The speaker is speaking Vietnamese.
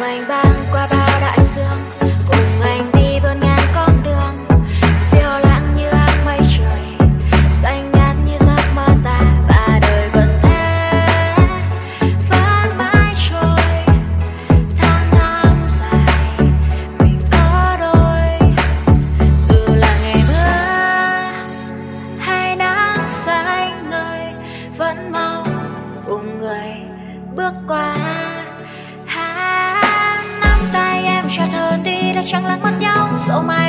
anh băng qua bao đại dương, cùng anh đi vươn ngàn con đường, phiêu lãng như áng mây trời, xanh ngát như giấc mơ ta, và đời vẫn thế, vẫn mãi trôi. Tháng năm dài mình có đôi, dù là ngày mưa hay nắng xanh ngời, vẫn mong cùng người bước qua. Nắm tay em chặt hơn đi đã chẳng lắc mắt nhau, dẫu mai